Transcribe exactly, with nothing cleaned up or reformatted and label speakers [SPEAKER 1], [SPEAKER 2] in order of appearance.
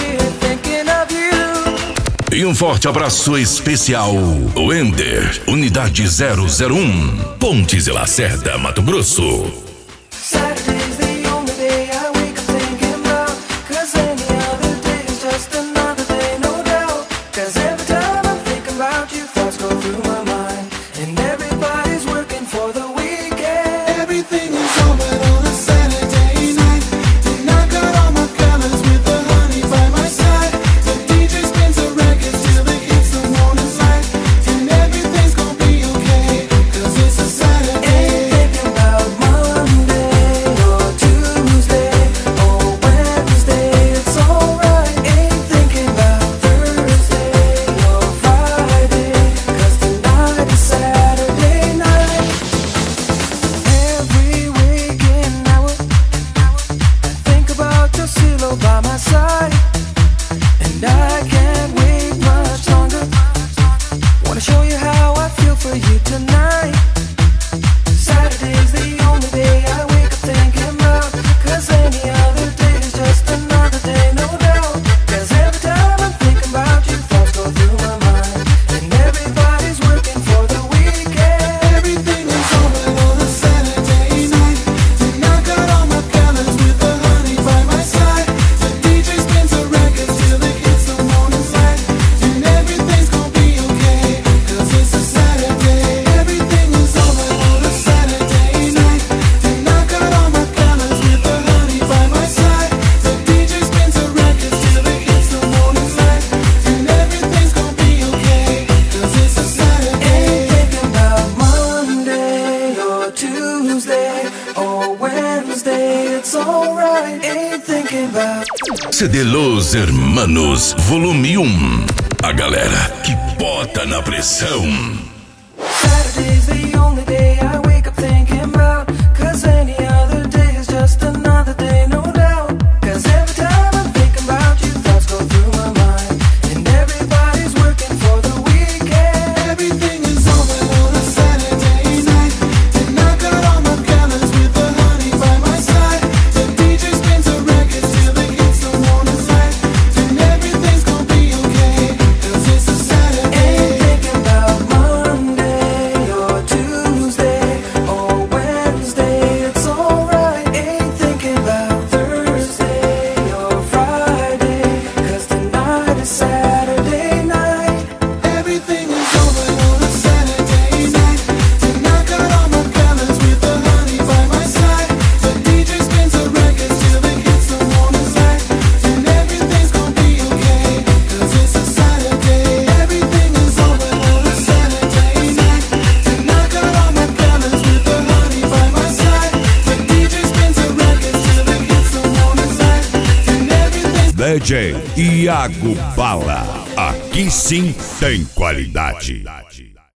[SPEAKER 1] E um forte abraço especial, Wender, Unidade zero zero um, Pontes e Lacerda, Mato Grosso. C D Los Hermanos, volume um. A galera que bota na pressão. Saturday's the only day I wake up thinking about, cause any other day is just another day, no doubt. Cause every time I'm thinking about you, thoughts go through my mind. And everybody's working for the weekend. Everything is over on a Saturday night. And I got all my colors with the honey by my side. The D J spins the records till they hit the morning light. And everything's gonna be okay, cause it's a Saturday. Ain't thinking about Monday or Tuesday or Wednesday, it's alright. Ain't thinking about Thursday or Friday, cause tonight is Saturday night. Everything is over on a Saturday night. And I got all my colors with the honey by my side. The D J spins the records till they hit the morning light. And everything's gonna be okay, cause it's a Saturday. Everything is over on a Saturday night. And I got all my colors with the honey by my side. The D J spins the records till they hit the morning light. And everything's
[SPEAKER 2] D J Iago Bala, aqui sim tem qualidade.